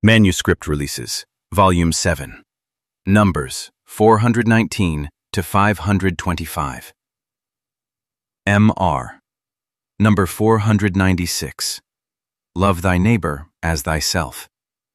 Manuscript Releases, Volume 7. Numbers 419 to 525. M.R. Number 496. Love thy neighbor as thyself.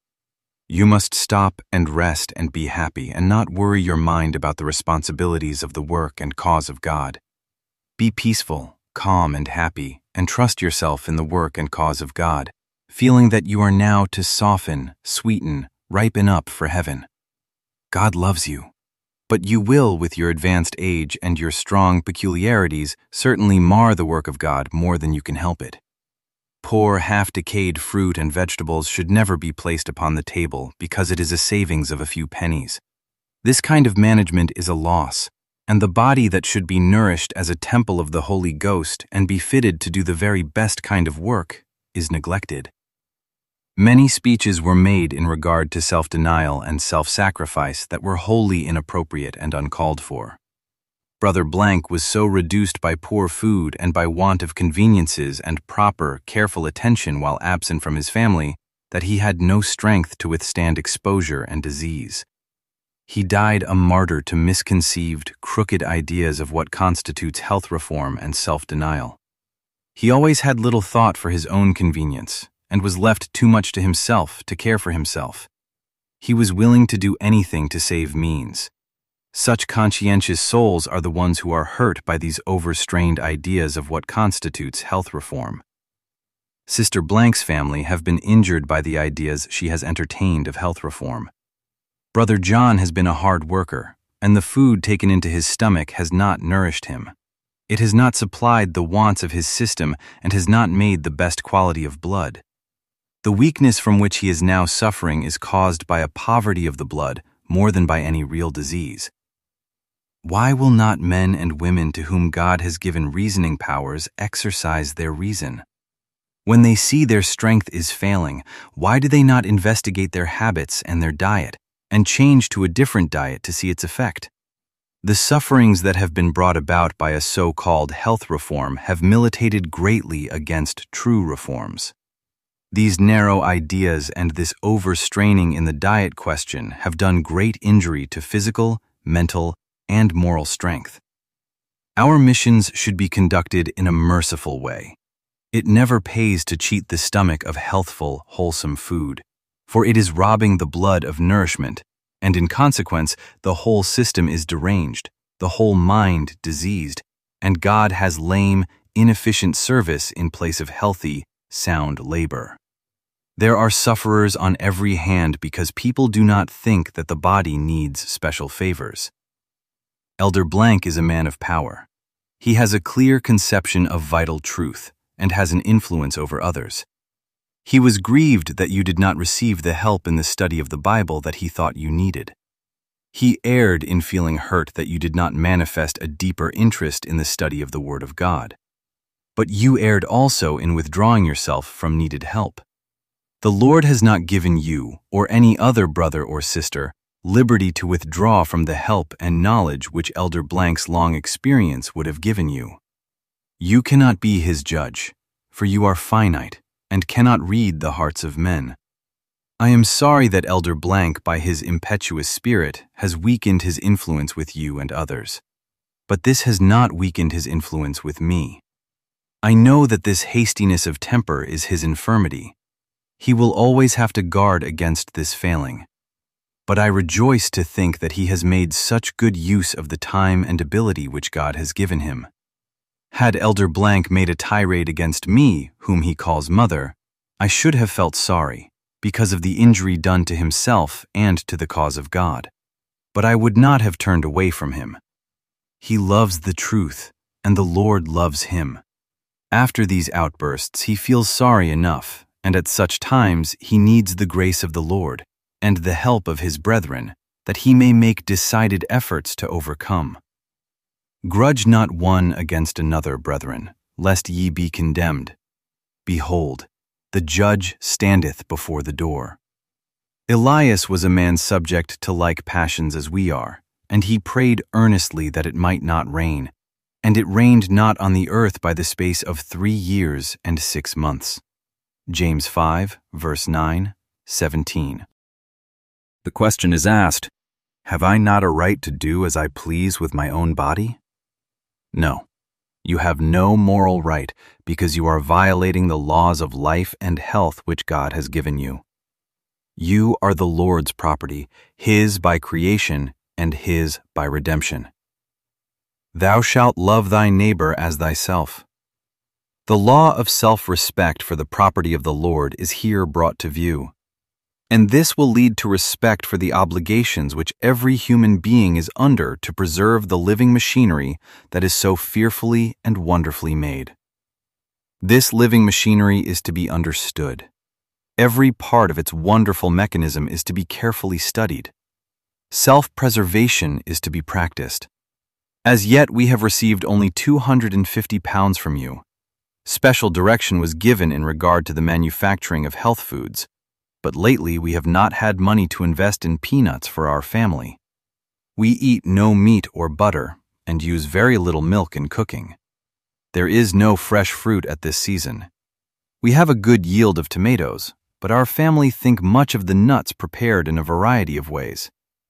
You must stop and rest and be happy and not worry your mind about the responsibilities of the work and cause of God. Be peaceful, calm, and happy, and trust yourself in the work and cause of God, feeling that you are now to soften, sweeten, ripen up for heaven. God loves you, but you will, with your advanced age and your strong peculiarities, certainly mar the work of God more than you can help it. Poor, half-decayed fruit and vegetables should never be placed upon the table because it is a savings of a few pennies. This kind of management is a loss, and the body that should be nourished as a temple of the Holy Ghost and be fitted to do the very best kind of work is neglected. Many speeches were made in regard to self-denial and self-sacrifice that were wholly inappropriate and uncalled for. Brother Blank was so reduced by poor food and by want of conveniences and proper, careful attention while absent from his family that he had no strength to withstand exposure and disease. He died a martyr to misconceived, crooked ideas of what constitutes health reform and self-denial. He always had little thought for his own convenience and was left too much to himself to care for himself. He was willing to do anything to save means. Such conscientious souls are the ones who are hurt by these overstrained ideas of what constitutes health reform. Sister Blank's family have been injured by the ideas she has entertained of health reform. Brother John has been a hard worker, and the food taken into his stomach has not nourished him. It has not supplied the wants of his system and has not made the best quality of blood. The weakness from which he is now suffering is caused by a poverty of the blood more than by any real disease. Why will not men and women to whom God has given reasoning powers exercise their reason? When they see their strength is failing, why do they not investigate their habits and their diet, and change to a different diet to see its effect? The sufferings that have been brought about by a so-called health reform have militated greatly against true reforms. These narrow ideas and this overstraining in the diet question have done great injury to physical, mental, and moral strength. Our missions should be conducted in a merciful way. It never pays to cheat the stomach of healthful, wholesome food, for it is robbing the blood of nourishment, and in consequence, the whole system is deranged, the whole mind diseased, and God has lame, inefficient service in place of healthy, sound labor. There are sufferers on every hand because people do not think that the body needs special favors. Elder Blank is a man of power. He has a clear conception of vital truth and has an influence over others. He was grieved that you did not receive the help in the study of the Bible that he thought you needed. He erred in feeling hurt that you did not manifest a deeper interest in the study of the Word of God. But you erred also in withdrawing yourself from needed help. The Lord has not given you, or any other brother or sister, liberty to withdraw from the help and knowledge which Elder Blank's long experience would have given you. You cannot be his judge, for you are finite and cannot read the hearts of men. I am sorry that Elder Blank, by his impetuous spirit, has weakened his influence with you and others. But this has not weakened his influence with me. I know that this hastiness of temper is his infirmity. He will always have to guard against this failing. But I rejoice to think that he has made such good use of the time and ability which God has given him. Had Elder Blank made a tirade against me, whom he calls mother, I should have felt sorry, because of the injury done to himself and to the cause of God. But I would not have turned away from him. He loves the truth, and the Lord loves him. After these outbursts, he feels sorry enough, and at such times he needs the grace of the Lord and the help of his brethren, that he may make decided efforts to overcome. Grudge not one against another, brethren, lest ye be condemned. Behold, the judge standeth before the door. Elias was a man subject to like passions as we are, and he prayed earnestly that it might not rain, and it rained not on the earth by the space of 3 years and 6 months. James 5, verse 9, 17. The question is asked, have I not a right to do as I please with my own body? No, you have no moral right because you are violating the laws of life and health which God has given you. You are the Lord's property, His by creation and His by redemption. Thou shalt love thy neighbor as thyself. The law of self-respect for the property of the Lord is here brought to view. And this will lead to respect for the obligations which every human being is under to preserve the living machinery that is so fearfully and wonderfully made. This living machinery is to be understood. Every part of its wonderful mechanism is to be carefully studied. Self-preservation is to be practiced. As yet we have received only £250 from you. Special direction was given in regard to the manufacturing of health foods. But lately we have not had money to invest in peanuts for our family. We eat no meat or butter and use very little milk in cooking. There is no fresh fruit at this season. We have a good yield of tomatoes, but our family think much of the nuts prepared in a variety of ways.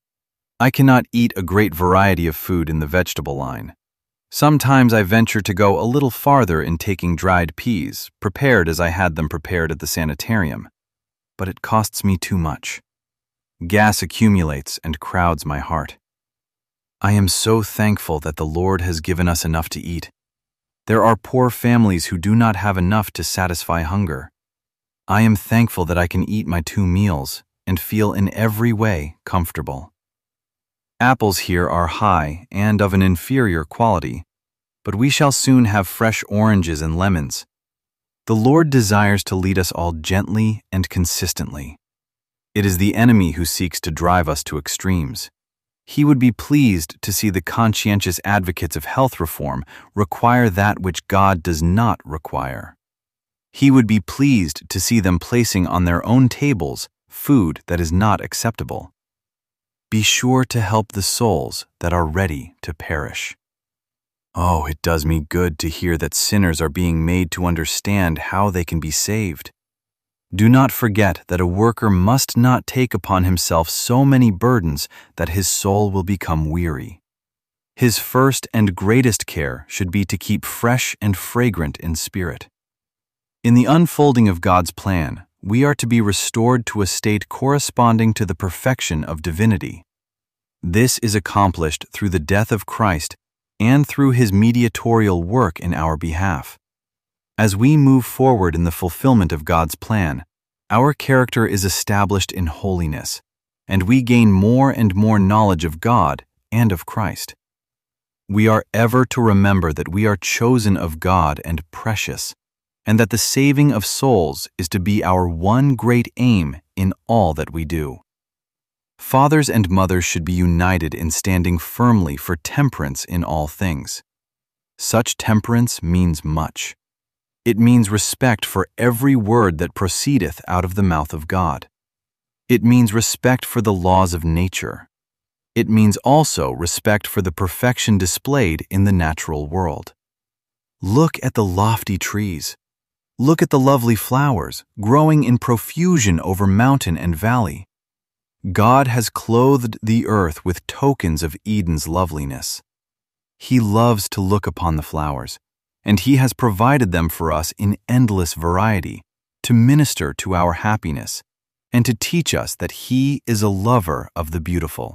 I cannot eat a great variety of food in the vegetable line. Sometimes I venture to go a little farther in taking dried peas, prepared as I had them prepared at the sanitarium. But it costs me too much. Gas accumulates and crowds my heart. I am so thankful that the Lord has given us enough to eat. There are poor families who do not have enough to satisfy hunger. I am thankful that I can eat my 2 meals and feel in every way comfortable. Apples here are high and of an inferior quality, but we shall soon have fresh oranges and lemons. The Lord desires to lead us all gently and consistently. It is the enemy who seeks to drive us to extremes. He would be pleased to see the conscientious advocates of health reform require that which God does not require. He would be pleased to see them placing on their own tables food that is not acceptable. Be sure to help the souls that are ready to perish. Oh, it does me good to hear that sinners are being made to understand how they can be saved. Do not forget that a worker must not take upon himself so many burdens that his soul will become weary. His first and greatest care should be to keep fresh and fragrant in spirit. In the unfolding of God's plan, we are to be restored to a state corresponding to the perfection of divinity. This is accomplished through the death of Christ and through His mediatorial work in our behalf. As we move forward in the fulfillment of God's plan, our character is established in holiness, and we gain more and more knowledge of God and of Christ. We are ever to remember that we are chosen of God and precious, and that the saving of souls is to be our one great aim in all that we do. Fathers and mothers should be united in standing firmly for temperance in all things. Such temperance means much. It means respect for every word that proceedeth out of the mouth of God. It means respect for the laws of nature. It means also respect for the perfection displayed in the natural world. Look at the lofty trees. Look at the lovely flowers growing in profusion over mountain and valley. God has clothed the earth with tokens of Eden's loveliness. He loves to look upon the flowers, and He has provided them for us in endless variety, to minister to our happiness, and to teach us that He is a lover of the beautiful.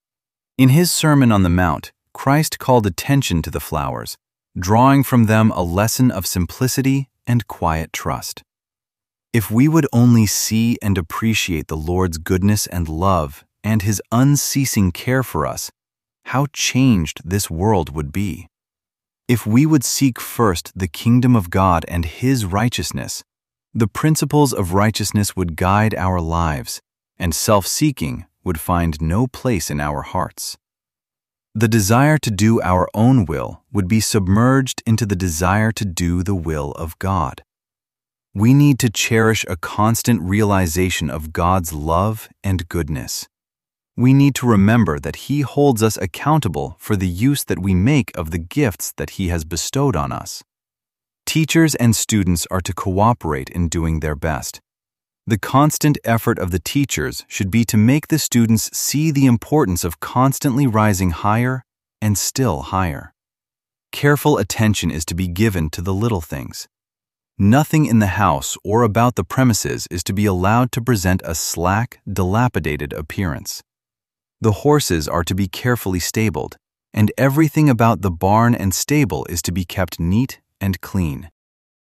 In His Sermon on the Mount, Christ called attention to the flowers, drawing from them a lesson of simplicity and quiet trust. If we would only see and appreciate the Lord's goodness and love and His unceasing care for us, how changed this world would be. If we would seek first the kingdom of God and His righteousness, the principles of righteousness would guide our lives, and self-seeking would find no place in our hearts. The desire to do our own will would be submerged into the desire to do the will of God. We need to cherish a constant realization of God's love and goodness. We need to remember that He holds us accountable for the use that we make of the gifts that He has bestowed on us. Teachers and students are to cooperate in doing their best. The constant effort of the teachers should be to make the students see the importance of constantly rising higher and still higher. Careful attention is to be given to the little things. Nothing in the house or about the premises is to be allowed to present a slack, dilapidated appearance. The horses are to be carefully stabled, and everything about the barn and stable is to be kept neat and clean.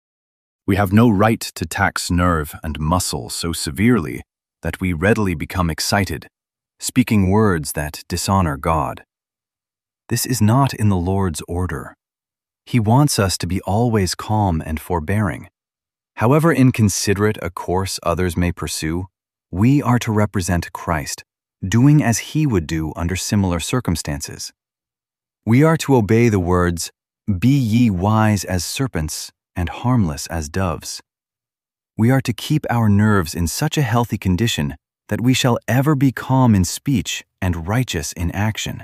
We have no right to tax nerve and muscle so severely that we readily become excited, speaking words that dishonor God. This is not in the Lord's order. He wants us to be always calm and forbearing. However inconsiderate a course others may pursue, we are to represent Christ, doing as He would do under similar circumstances. We are to obey the words, "Be ye wise as serpents and harmless as doves." We are to keep our nerves in such a healthy condition that we shall ever be calm in speech and righteous in action.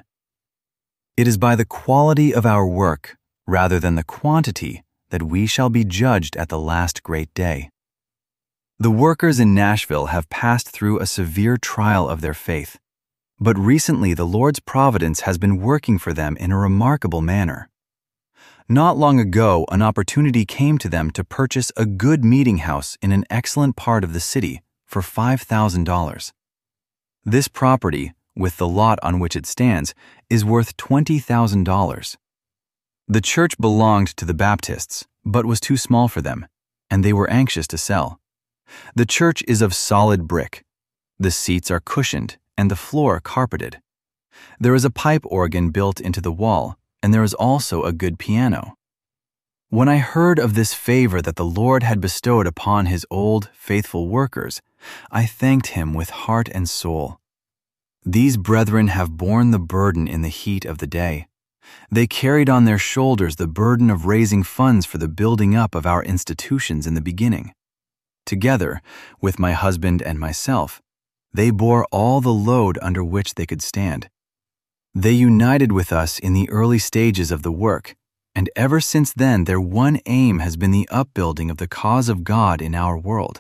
It is by the quality of our work, rather than the quantity, that we shall be judged at the last great day. The workers in Nashville have passed through a severe trial of their faith, but recently the Lord's providence has been working for them in a remarkable manner. Not long ago, an opportunity came to them to purchase a good meeting house in an excellent part of the city for $5,000. This property, with the lot on which it stands, is worth $20,000. The church belonged to the Baptists, but was too small for them, and they were anxious to sell. The church is of solid brick. The seats are cushioned and the floor carpeted. There is a pipe organ built into the wall, and there is also a good piano. When I heard of this favor that the Lord had bestowed upon His old, faithful workers, I thanked Him with heart and soul. These brethren have borne the burden in the heat of the day. They carried on their shoulders the burden of raising funds for the building up of our institutions in the beginning. Together, with my husband and myself, they bore all the load under which they could stand. They united with us in the early stages of the work, and ever since then their one aim has been the upbuilding of the cause of God in our world.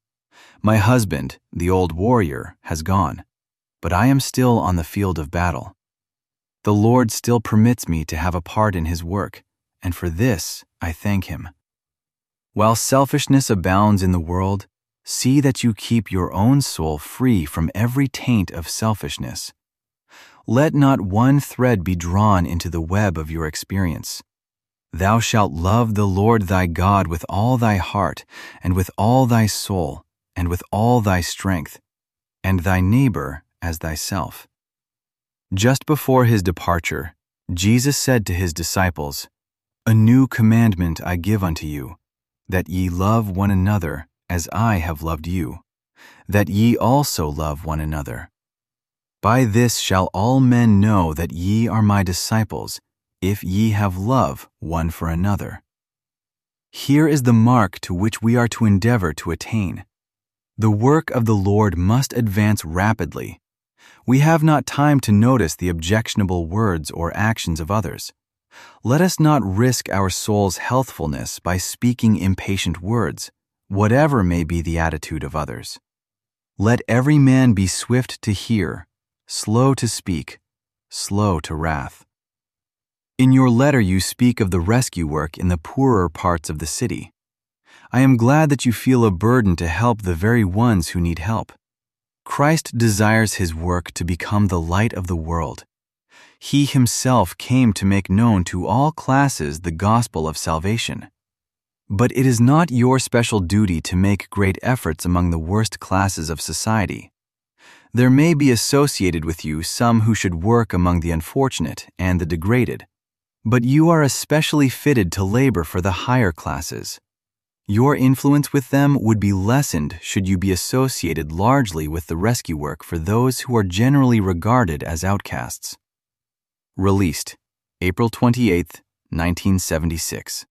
My husband, the old warrior, has gone, but I am still on the field of battle. The Lord still permits me to have a part in His work, and for this I thank Him. While selfishness abounds in the world, see that you keep your own soul free from every taint of selfishness. Let not one thread be drawn into the web of your experience. Thou shalt love the Lord thy God with all thy heart, and with all thy soul, and with all thy strength, and thy neighbor as thyself. Just before His departure, Jesus said to His disciples, "A new commandment I give unto you, that ye love one another as I have loved you, that ye also love one another. By this shall all men know that ye are my disciples, if ye have love one for another." Here is the mark to which we are to endeavor to attain. The work of the Lord must advance rapidly. We have not time to notice the objectionable words or actions of others. Let us not risk our soul's healthfulness by speaking impatient words, whatever may be the attitude of others. Let every man be swift to hear, slow to speak, slow to wrath. In your letter you speak of the rescue work in the poorer parts of the city. I am glad that you feel a burden to help the very ones who need help. Christ desires His work to become the light of the world. He Himself came to make known to all classes the gospel of salvation. But it is not your special duty to make great efforts among the worst classes of society. There may be associated with you some who should work among the unfortunate and the degraded, but you are especially fitted to labor for the higher classes. Your influence with them would be lessened should you be associated largely with the rescue work for those who are generally regarded as outcasts. Released, April 28, 1976.